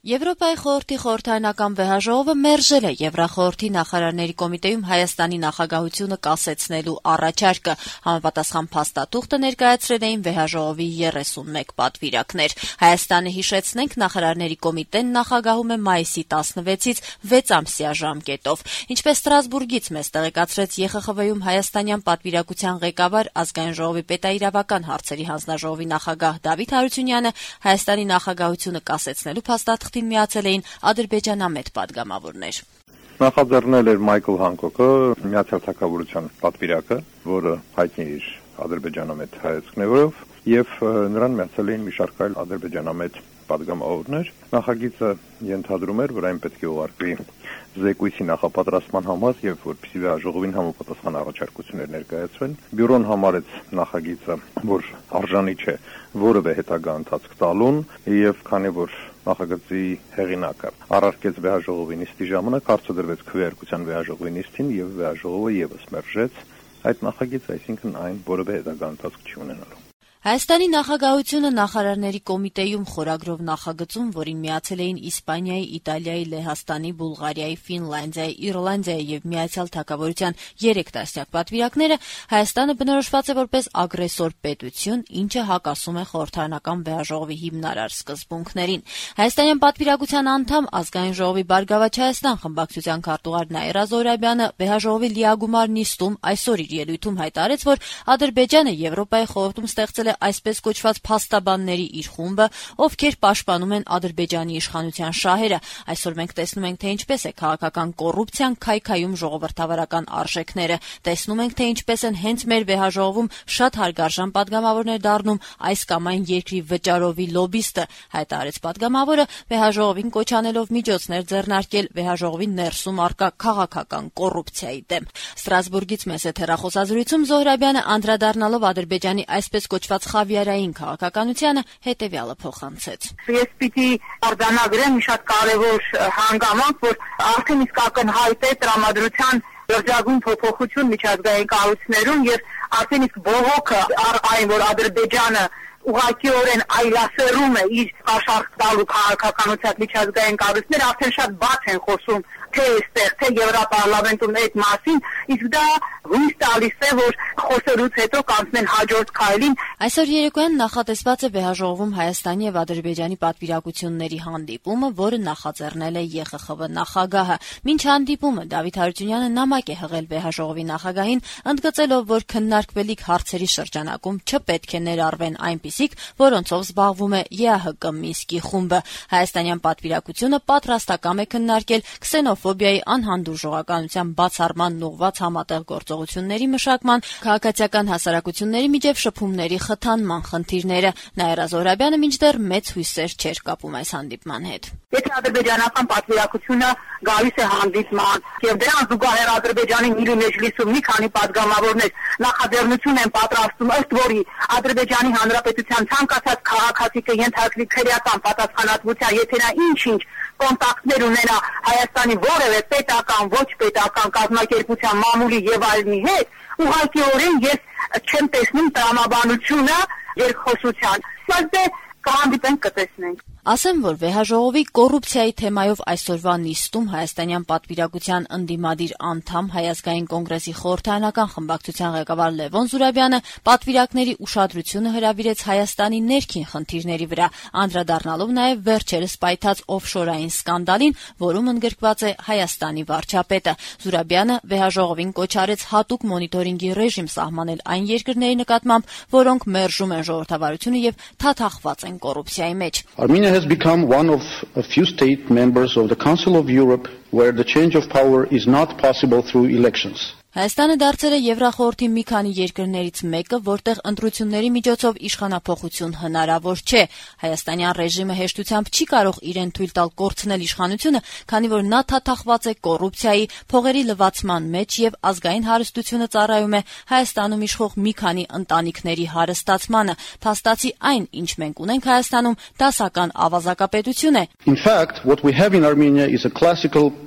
Եվրոպայի խորհրդի խորհրդարանական վեհաժողովը մերժել է Եվրախորհրդի նախարարների կոմիտեում Հայաստանի նախագահությունը կասեցնելու առաջարկը։ Համապատասխան փաստաթուղթը ներկայացրել էին վեհաժողովի 31 պատվիրակներ։ Հայաստանը, հիշեցնենք, նախարարների կոմիտեն նախագահում է մայիսի 16-ից 6 ամսյա ժամկետով։ Ինչպես Ստրասբուրգից մեզ տեղեկացրեց ԵԽԽՎ-ում հայաստանյան պատվիրակության ղեկավար Ազգային ժողովի պետաիրավական հարցերի հանձնաժողովի նախագահ Դավիթ Հարությունյանը, Հայաստանի նախագահությունը կասեցնելու փաստաթղթին միացել էին ադրբեջանամետ падգամավորներ։ Նախաձեռնել էր Մայքլ Հանկոկը, Միացյալ Թագավորության պատվիրակը, որը հայտնի իր ադրբեջանամետ հայացքներով, եւ նրան միացել էին մի շարք այլ ադրբեջանամետ падգամավորներ։ Նախագիծը ենթադրում էր, որ այն պետք է ուղարկվի զեկույցի նախապատրաստման համար եւ որպեսզի վեհաժողովին համապատասխան առաջարկություններ ներկայացվեն։ Բյուրոն համարեց նախագիծը, որ արժանի չէ որևէ հետագա ընթացք տալուն եւ քանի որ նախագծի հեղինակը առարկեց վեհաժողովի նիստի ժամանակ, հարցը դրվեց քվեարկության վեհաժողովի նիստին եւ վեհաժողովը եւս մերժեց այդ նախագիծը, այսինքն այն որևէ հետագա ընթացք չի ունենալու։ Հայաստանի նախագահությունը նախարարների կոմիտեում խորագրով նախագծում, որին միացել էին Իսպանիայի, Իտալիայի, Լեհաստանի, Բուլղարիայի, Ֆինլանդիայի, Իռլանդիայի եւ Միացյալ Թագավորության 3 տասնյակ պատվիրակները, Հայաստանը բնորոշված է որպես ագրեսոր պետություն, ինչը հակասում է խորհրդարանական վեհաժողովի հիմնարար սկզբունքներին։ Հայաստանյան պատվիրակության անդամ Ազգային ժողովի Բարգավաճ Հայաստան խմբակցության քարտուղար Նաիրա Զոհրաբյանը վեհաժողովի լիագումար նիստում այսօր իր ելույթում հայտարարեց, որ Ադրբեջանը Եվրոպայի խորհրդում ստեղծել է այսպես կոչված փաստաբանների իր խումբը, ովքեր պաշտպանում են Ադրբեջանի իշխանության շահերը։ Այսօր մենք տեսնում ենք, թե ինչպես է քաղաքական կոռուպցիան քայքայում ժողովրդավարական արժեքները։ Տեսնում ենք, թե ինչպես են հենց մեր վեհաժողովում շատ հարգարժան падգամավորներ դառնում այս կամ այն երկրի վճարովի լոբիստը, հայտարարեց падգամավորը, վեհաժողովին կոչ անելով միջոցներ ձեռնարկել վեհաժողովի ներսում առկա քաղաքական կոռուպցիայի դեմ։ Ստրասբուրգից մեզ հետ հեռախոսազրույցում Զոհրաբյանը անդրադառնալով Ադրբեջանի այսպես կոչված խավիարային քաղաքականությանը հետևյալը փոխանցեց։ Ես պիտի արձանագրեմ մի շատ կարևոր հանգամանք, որ արդեն իսկ ակնհայտ է տրամադրության երջագույն փոփոխություն միջազգային կառույցներում եւ արդեն իսկ բողոքը այն, որ Ադրբեջանը ուղղակիորեն այլասերում է իր աշխարհ տալու քաղաքականության միջազգային կառույցներ, արդեն շատ բաց են խոսում թե այստեղ, թե Եվրոպարլամենտում այդ մասին, իսկ դա հույս տալիս է, որ խոսելուց հետո կանցնեն հաջորդ քայլին։ Այսօր երեկոյան նախատեսված է վեհաժողովում Հայաստանի եւ Ադրբեջանի պատվիրակությունների հանդիպումը, որը նախաձեռնել է ԵԽԽՎ նախագահը։ Մինչ հանդիպումը Դավիթ Հարությունյանը նամակ է հղել վեհաժողովի նախագահին, ընդգծելով, որ քննարկվելիք հարցերի շրջանակում չպետք է ներառվեն այնպիսիք, որոնցով զբաղվում է ԵԱՀԿ Մինսկի խումբը։ Հայաստանյան պատվիրակությունը պատրաստակամ է քննարկել քսենոֆոբիայի անհանդուրժողականության բացառման ուղղված համատեղ գործողությունների մշակման, քաղաքացիական հասարակությունների միջև շփումների խթանման խնդիրները։ Նաիրա Զոհրաբյանը մինչդեռ մեծ հույսեր չէր կապում այս հանդիպման հետ։ Եթե ադրբեջանական պատվիրակությունը գալիս է հանդիպման եւ դրան զուգահեռ Ադրբեջանի Միրի մեջլիսում մի քանի падգամավորներ նախաձեռնություն են պատրաստում, ըստ որի Ադրբեջանի Հանրապետության ցանկացած քաղաքացի կենթարկվի քրեական պատասխանատվության, եթե նա ինչ-ինչ կոնտակտներ ունենա Հայաստանի որևէ պետական, ոչ պետական կազմակերպության մամուլի եւ այլնի հետ, ուղղակիորեն ես չեմ տեսնում տրամաբանությունը երկխոսության։ Բայց կհանդիպենք, կտեսնենք։ Ասեմ, որ վեհաժողովի կոռուպցիայի թեմայով այսօրվա նիստում հայաստանյան պատվիրակության ընդդիմադիր անդամ Հայազգային կոնգրեսի խորհրդարանական խմբակցության ղեկավար Լևոն Զուրաբյանը պատվիրակների ուշադրությունը հրավիրեց Հայաստանի ներքին խնդիրների վրա, անդրադառնալով նաև վերջերս պայթած օֆշորային սկանդալին, որում ընդգրկված է Հայաստանի վարչապետը։ Զուրաբյանը վեհաժողովին կոչ արեց հատուկ մոնիտորինգի ռեժիմ սահմանել այն երկրների նկատմամբ, որոնք մերժում են ժողովրդավարությունը եւ թաթախված են կոռուպցիայի մեջ։ Armenia has become one of a few state members of the Council of Europe where the change of power is not possible through elections. Հայաստանը դարձել է Եվրախորհրդի մի քանի երկրներից մեկը, որտեղ ընտրությունների միջոցով իշխանափոխություն հնարավոր չէ։ Հայաստանյան ռեժիմը հեշտությամբ չի կարող իրեն թույլ տալ կորցնել իշխանությունը, քանի որ նա թաթախված է կոռուպցիայի, փողերի լվացման մեջ եւ ազգային հարստությունը ծառայում է Հայաստանում իշխող մի քանի ընտանիքների հարստացմանը։ Փաստացի այն, ինչ մենք ունենք Հայաստանում, դասական ավազակապետություն է։ In fact, what we have in Armenia is a classical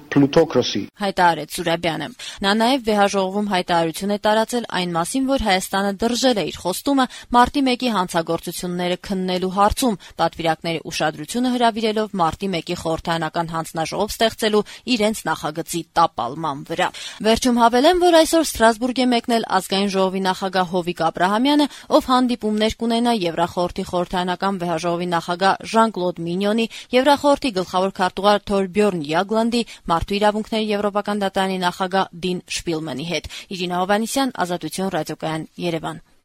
plutocracy. Հայտարարեց Սուրաբյանը։ Նա նաև վեհաժողովում հայտարարություն է տարածել այն մասին, որ Հայաստանը դրժել է իր խոստումը մարտի 1-ի հանցագործությունները քննելու հարցում, պատվիրակների ուշադրությունը հրավիրելով մարտի 1-ի խորհրդարանական հանձնաժողով ստեղծելու իրենց նախագծի տապալման վրա։ Վերջում հավելեմ, որ այսօր Ստրասբուրգ է մեկնել Ազգային ժողովի նախագահ Հովիկ Աբրահամյանը, ով հանդիպումներ կունենա Եվրախորհրդի խորհրդարանական վեհաժողովի նախագահ Ժան-Կլոդ Մինյոնի, Եվրախորհրդի գլխավոր քարտուղար Թորբյորն Յագլանդի, Մարդու իրավունքների Եվրոպական դատարանի նախագահ Դին Շպիլմանի հետ։ Իրինա Հովհաննիսյան, Ազատություն ռադիոկայան, Երևան։